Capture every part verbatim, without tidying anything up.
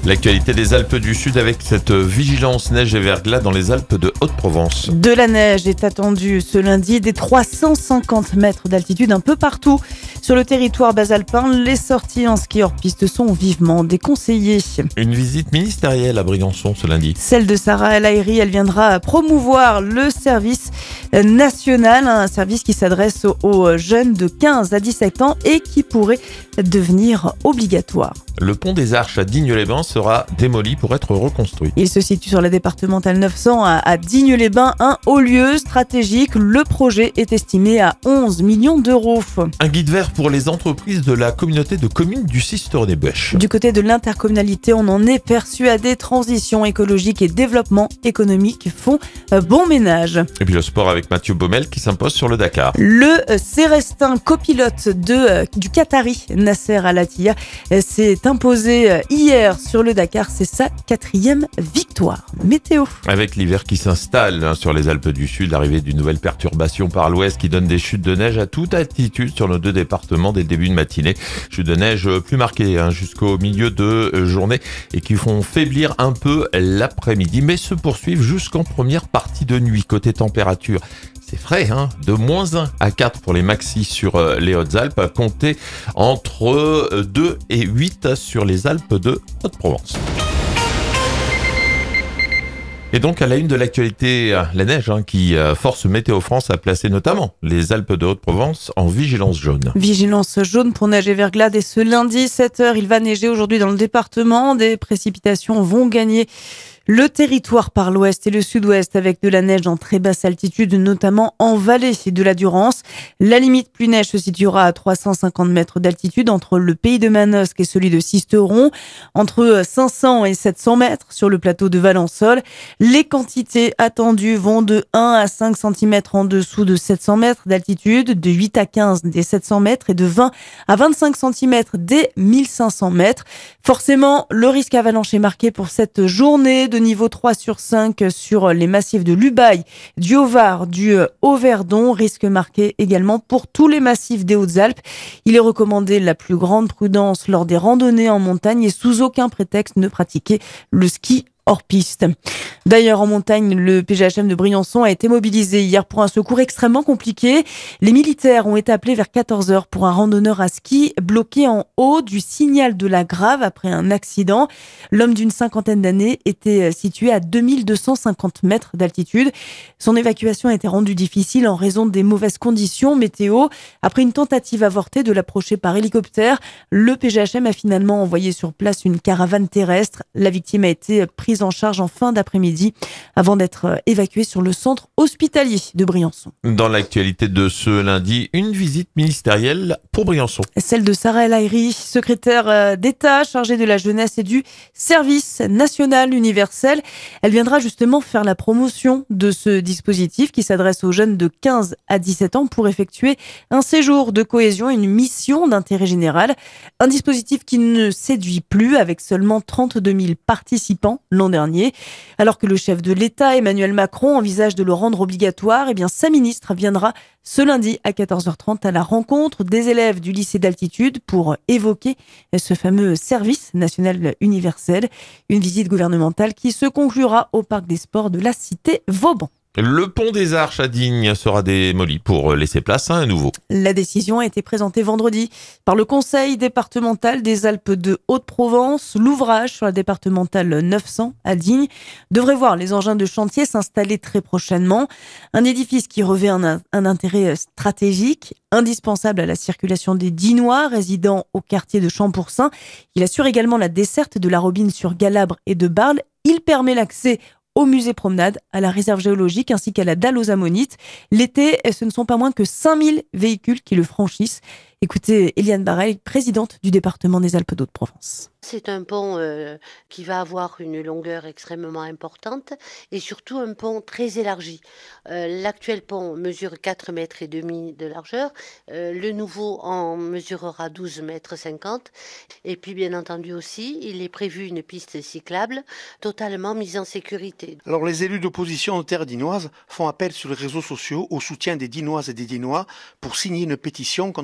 L'actualité des Alpes du Sud avec cette vigilance neige et verglas dans les Alpes de Haute-Provence. De la neige est attendue ce lundi, des trois cent cinquante mètres d'altitude un peu partout. Sur le territoire basalpin, les sorties en ski hors piste sont vivement déconseillées. Une visite ministérielle à Briançon ce lundi. Celle de Sarah El Haïry, elle viendra promouvoir le service national, un service qui s'adresse aux jeunes de quinze à dix-sept ans et qui pourrait devenir obligatoire. Le pont des Arches à Digne-les-Bains sera démoli pour être reconstruit. Il se situe sur la départementale neuf cents à, à Digne-les-Bains, un haut lieu stratégique. Le projet est estimé à onze millions d'euros. Un guide vert pour les entreprises de la communauté de communes du Sisteron-et-Buech. Du côté de l'intercommunalité, on en est persuadé. Transition écologique et développement économique font bon ménage. Et puis le sport avec Mathieu Baumel qui s'impose sur le Dakar. Le Célestin copilote de, du Qatari Nasser Al-Attiyah s'est imposé hier sur le Dakar. C'est sa quatrième victoire. Météo. Avec l'hiver qui s'installe hein, sur les Alpes du Sud, l'arrivée d'une nouvelle perturbation par l'ouest qui donne des chutes de neige à toute altitude sur nos deux départements dès le début de matinée. Chutes de neige plus marquées hein, jusqu'au milieu de journée et qui font faiblir un peu l'après-midi, mais se poursuivent jusqu'en première partie de nuit. Côté température, c'est frais, hein, de moins un à quatre pour les maxis sur euh, les Hautes-Alpes, comptez entre deux et huit sur les Alpes de Haute-Provence. Et donc à la une de l'actualité, la neige hein, qui force Météo France à placer notamment les Alpes de Haute-Provence en vigilance jaune. Vigilance jaune pour neige et verglas dès ce lundi, sept heures. Il va neiger aujourd'hui dans le département. Des précipitations vont gagner le territoire par l'ouest et le sud-ouest avec de la neige en très basse altitude, notamment en vallée de la Durance. La limite plus neige se situera à trois cent cinquante mètres d'altitude entre le pays de Manosque et celui de Sisteron, entre cinq cents et sept cents mètres sur le plateau de Valençol. Les quantités attendues vont de un à cinq centimètres en dessous de sept cents mètres d'altitude, de huit à quinze des sept cents mètres et de vingt à vingt-cinq centimètres des mille cinq cents mètres. Forcément, le risque avalanche est marqué pour cette journée de niveau trois sur cinq sur les massifs de l'Ubaye, du Haut-Var, du Haut-Verdon. Risque marqué également pour tous les massifs des Hautes-Alpes. Il est recommandé la plus grande prudence lors des randonnées en montagne et sous aucun prétexte ne pratiquer le ski hors piste. D'ailleurs, en montagne, le P G H M de Briançon a été mobilisé hier pour un secours extrêmement compliqué. Les militaires ont été appelés vers quatorze heures pour un randonneur à ski bloqué en haut du signal de la Grave après un accident. L'homme d'une cinquantaine d'années était situé à deux mille deux cent cinquante mètres d'altitude. Son évacuation a été rendue difficile en raison des mauvaises conditions météo. Après une tentative avortée de l'approcher par hélicoptère, le P G H M a finalement envoyé sur place une caravane terrestre. La victime a été prise en charge en fin d'après-midi avant d'être évacuée sur le centre hospitalier de Briançon. Dans l'actualité de ce lundi, une visite ministérielle pour Briançon. Celle de Sarah El Haïry, secrétaire d'État chargée de la jeunesse et du service national universel. Elle viendra justement faire la promotion de ce dispositif qui s'adresse aux jeunes de quinze à dix-sept ans pour effectuer un séjour de cohésion, une mission d'intérêt général. Un dispositif qui ne séduit plus avec seulement trente-deux mille participants l'an dernier. Alors que le chef de l'État, Emmanuel Macron, envisage de le rendre obligatoire, eh bien sa ministre viendra ce lundi à quatorze heures trente à la rencontre des élèves du lycée d'altitude pour évoquer ce fameux service national universel. Une visite gouvernementale qui se conclura au parc des sports de la cité Vauban. Le pont des Arches à Digne sera démoli pour laisser place à un nouveau. La décision a été présentée vendredi par le conseil départemental des Alpes de Haute-Provence. L'ouvrage sur la départementale neuf cents à Digne devrait voir les engins de chantier s'installer très prochainement. Un édifice qui revêt un, un intérêt stratégique, indispensable à la circulation des Dinois résidant au quartier de Champourcin. Il assure également la desserte de la Robine sur Galabre et de Barle. Il permet l'accès au musée promenade, à la réserve géologique ainsi qu'à la dalle aux ammonites. L'été, ce ne sont pas moins que cinq mille véhicules qui le franchissent. Écoutez Eliane Barrel, présidente du département des Alpes d'Haute-Provence. C'est un pont euh, qui va avoir une longueur extrêmement importante et surtout un pont très élargi. Euh, l'actuel pont mesure quatre mètres et demi de largeur. Euh, le nouveau en mesurera douze mètres cinquante. Et puis bien entendu aussi, il est prévu une piste cyclable totalement mise en sécurité. Alors les élus d'opposition aux terres dinoises font appel sur les réseaux sociaux au soutien des Dinoises et des Dinois pour signer une pétition contre la destruction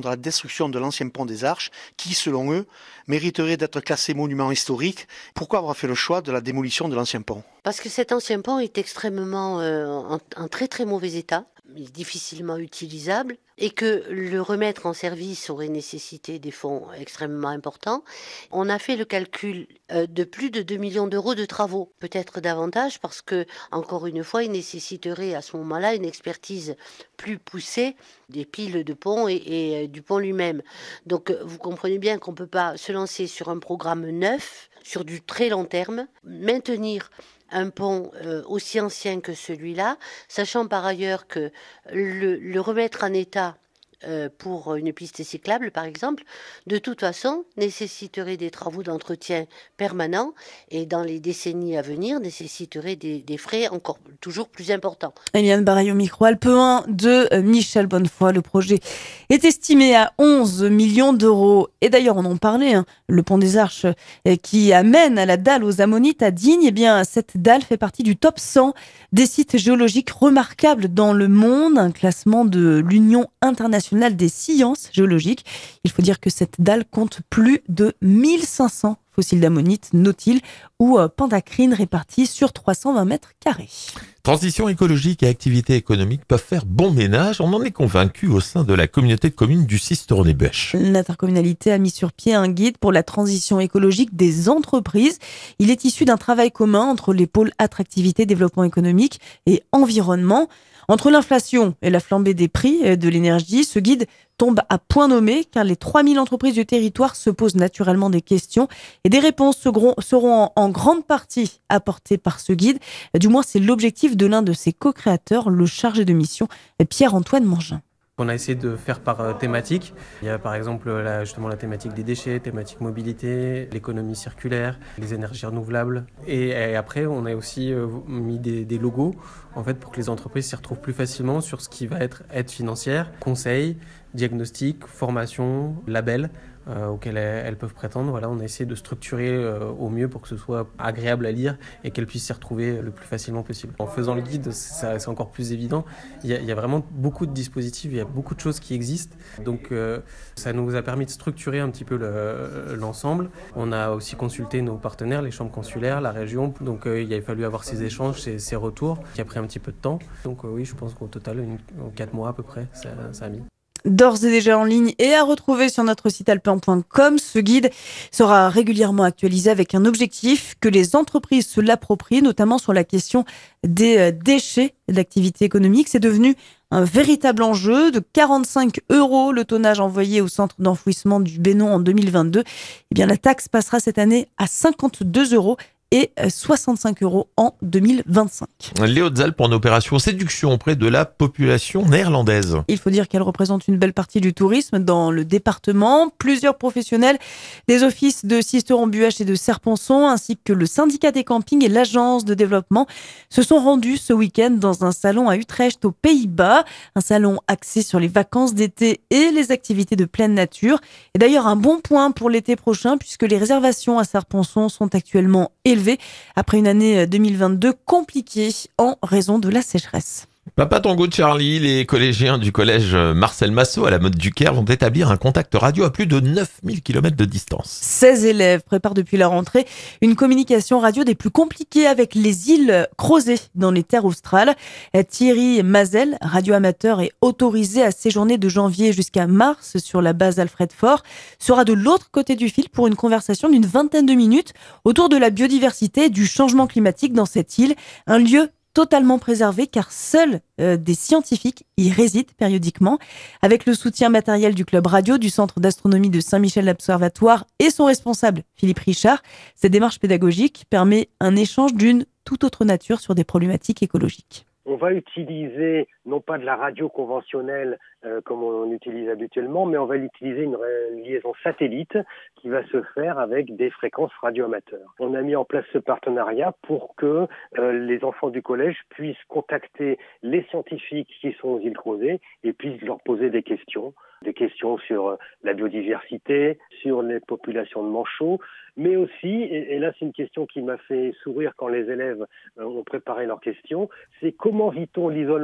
reconstruction de l'ancien pont des Arches, qui, selon eux, mériterait d'être classé monument historique. Pourquoi avoir fait le choix de la démolition de l'ancien pont ? Parce que cet ancien pont est extrêmement euh, en, en très très mauvais état, il est difficilement utilisable, et que le remettre en service aurait nécessité des fonds extrêmement importants. On a fait le calcul euh, de plus de deux millions d'euros de travaux, peut-être davantage, parce que, encore une fois, il nécessiterait à ce moment-là une expertise plus poussée des piles de pont et, et euh, du pont lui-même. Donc euh, vous comprenez bien qu'on ne peut pas se lancer sur un programme neuf, sur du très long terme, maintenir un pont euh, aussi ancien que celui-là, sachant par ailleurs que le, le remettre en état euh, pour une piste cyclable, par exemple, de toute façon, nécessiterait des travaux d'entretien permanents et dans les décennies à venir, nécessiterait des, des frais encore toujours plus importants. Eliane Baraille au micro Alpe un de Michel Bonnefoy. Le projet est estimé à onze millions d'euros. Et d'ailleurs, on en parlait, hein, le pont des Arches qui amène à la dalle aux Ammonites à Digne. Eh bien, cette dalle fait partie du top cent des sites géologiques remarquables dans le monde, un classement de l'Union internationale des sciences géologiques. Il faut dire que cette dalle compte plus de mille cinq cents fossiles d'ammonites, nautiles ou pendacrines répartis sur trois cent vingt mètres carrés. Transition écologique et activité économique peuvent faire bon ménage. On en est convaincu au sein de la communauté de communes du Sisteron-et-Bêche. L'intercommunalité a mis sur pied un guide pour la transition écologique des entreprises. Il est issu d'un travail commun entre les pôles attractivité, développement économique et environnement. Entre l'inflation et la flambée des prix de l'énergie, ce guide tombe à point nommé car les trois mille entreprises du territoire se posent naturellement des questions et des réponses seront, seront en grande partie apportées par ce guide. Du moins, c'est l'objectif de l'un de ses co-créateurs, le chargé de mission, Pierre-Antoine Mangin. On a essayé de faire par thématique. Il y a par exemple la, justement la thématique des déchets, thématique mobilité, l'économie circulaire, les énergies renouvelables. Et, et après, on a aussi mis des, des logos en fait, pour que les entreprises s'y retrouvent plus facilement sur ce qui va être aide financière, conseil, diagnostic, formation, label. Euh, auxquelles elles, elles peuvent prétendre. Voilà, on a essayé de structurer euh, au mieux pour que ce soit agréable à lire et qu'elles puissent s'y retrouver le plus facilement possible. En faisant le guide, ça, c'est encore plus évident. Il y, a, il y a vraiment beaucoup de dispositifs, il y a beaucoup de choses qui existent. Donc euh, ça nous a permis de structurer un petit peu le, l'ensemble. On a aussi consulté nos partenaires, les chambres consulaires, la région. Donc euh, il a fallu avoir ces échanges, ces, ces retours, qui a pris un petit peu de temps. Donc euh, oui, je pense qu'au total, une, en quatre mois à peu près, ça, ça a mis. D'ores et déjà en ligne et à retrouver sur notre site alpe un point com. Ce guide sera régulièrement actualisé avec un objectif que les entreprises se l'approprient, notamment sur la question des déchets d'activité économique. C'est devenu un véritable enjeu. De quarante-cinq euros le tonnage envoyé au centre d'enfouissement du Bénon en deux mille vingt-deux. Eh bien, la taxe passera cette année à cinquante-deux euros. Et soixante-cinq euros en deux mille vingt-cinq. Les Hautes-Alpes en opération séduction auprès de la population néerlandaise. Il faut dire qu'elle représente une belle partie du tourisme dans le département. Plusieurs professionnels des offices de Sisteron-Buëch et de Serponçon, ainsi que le syndicat des campings et l'agence de développement, se sont rendus ce week-end dans un salon à Utrecht, aux Pays-Bas. Un salon axé sur les vacances d'été et les activités de pleine nature. Et d'ailleurs, un bon point pour l'été prochain, puisque les réservations à Serponçon sont actuellement élevées après une année deux mille vingt-deux compliquée en raison de la sécheresse. Papa Tango de Charlie, les collégiens du collège Marcel Massot à la Motte du Caire vont établir un contact radio à plus de neuf mille kilomètres de distance. seize élèves préparent depuis la rentrée une communication radio des plus compliquées avec les îles Crozet dans les terres australes. Thierry Mazel, radioamateur et autorisé à séjourner de janvier jusqu'à mars sur la base Alfred Fort, sera de l'autre côté du fil pour une conversation d'une vingtaine de minutes autour de la biodiversité et du changement climatique dans cette île, un lieu totalement préservé car seuls euh, des scientifiques y résident périodiquement. Avec le soutien matériel du club radio, du centre d'astronomie de Saint-Michel l'Observatoire et son responsable Philippe Richard, cette démarche pédagogique permet un échange d'une toute autre nature sur des problématiques écologiques. On va utiliser non pas de la radio conventionnelle euh, comme on utilise habituellement, mais on va utiliser une liaison satellite qui va se faire avec des fréquences radioamateurs. On a mis en place ce partenariat pour que euh, les enfants du collège puissent contacter les scientifiques qui sont aux îles Crozet et puissent leur poser des questions. Des questions sur la biodiversité, sur les populations de manchots, mais aussi, et, et là c'est une question qui m'a fait sourire quand les élèves ont préparé leurs questions, c'est comment vit-on l'isolement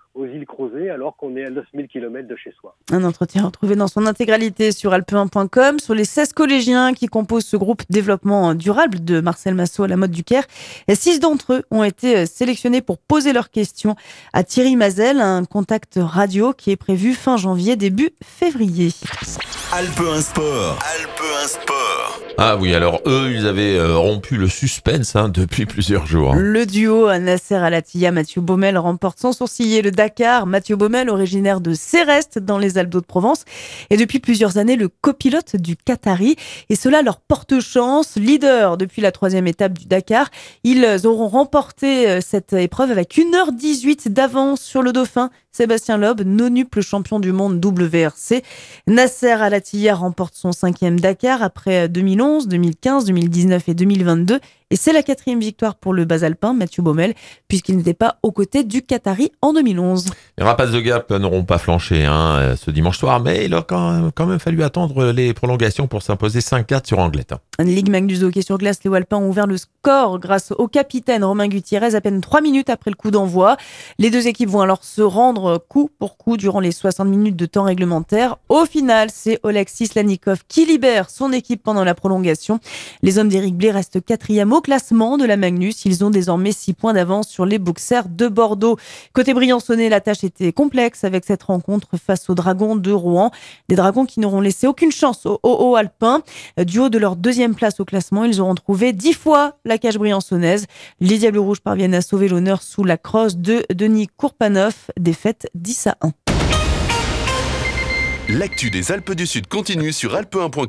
aux îles Crozet alors qu'on est à neuf mille kilomètres de chez soi. Un entretien retrouvé dans son intégralité sur alpe un point com. Sur les seize collégiens qui composent ce groupe développement durable de Marcel Massot à la Motte du Caire, six d'entre eux ont été sélectionnés pour poser leurs questions à Thierry Mazel, un contact radio qui est prévu fin janvier, début février. Alpe un Sport. Alpe un Sport. Ah oui, alors eux, ils avaient euh, rompu le suspense hein, depuis plusieurs jours. Hein. Le duo Nasser Al-Attiyah, Mathieu Baumel remporte sans sourciller le Dakar. Mathieu Baumel, originaire de Céreste dans les Alpes d'Haute-Provence, est depuis plusieurs années le copilote du Qatari. Et cela leur porte chance. Leader depuis la troisième étape du Dakar, ils auront remporté cette épreuve avec une heure dix-huit d'avance sur le dauphin Sébastien Loeb, nonuple champion du monde W R C. Nasser Al-Attiyah remporte son cinquième Dakar après deux mille onze, deux mille quinze, deux mille dix-neuf et deux mille vingt-deux. Et c'est la quatrième victoire pour le bas alpin, Mathieu Baumel, puisqu'il n'était pas aux côtés du Qatari en deux mille onze. Les Rapaces de Gap n'auront pas flanché hein, ce dimanche soir, mais il a quand même, quand même fallu attendre les prolongations pour s'imposer cinq quatre sur Anglette. Ligue Magnus de hockey sur glace, les Walpins ont ouvert le score grâce au capitaine Romain Gutiérrez à peine trois minutes après le coup d'envoi. Les deux équipes vont alors se rendre coup pour coup durant les soixante minutes de temps réglementaire. Au final, c'est Oleksiy Slanikov qui libère son équipe pendant la prolongation. Les hommes d'Éric Blais restent quatrième au classement de la Magnus. Ils ont désormais six points d'avance sur les Boxers de Bordeaux. Côté Briançonnais, la tâche était complexe avec cette rencontre face aux Dragons de Rouen. Des Dragons qui n'auront laissé aucune chance aux Haut Alpins. Du haut de leur deuxième place au classement, ils auront trouvé dix fois la cage briançonnaise. Les Diables Rouges parviennent à sauver l'honneur sous la crosse de Denis Kourpanov. Défaite dix à un. L'actu des Alpes du Sud continue sur alpe un point com.